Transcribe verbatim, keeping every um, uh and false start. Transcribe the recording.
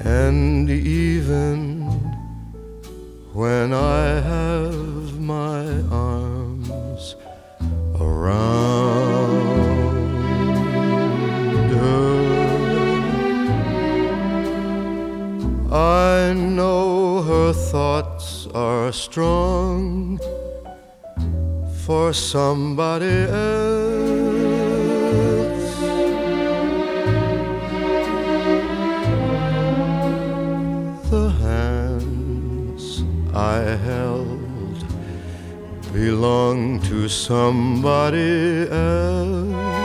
And even when I have my arms around her, I know her thoughts are strong for somebody else. The hands I held belong to somebody else.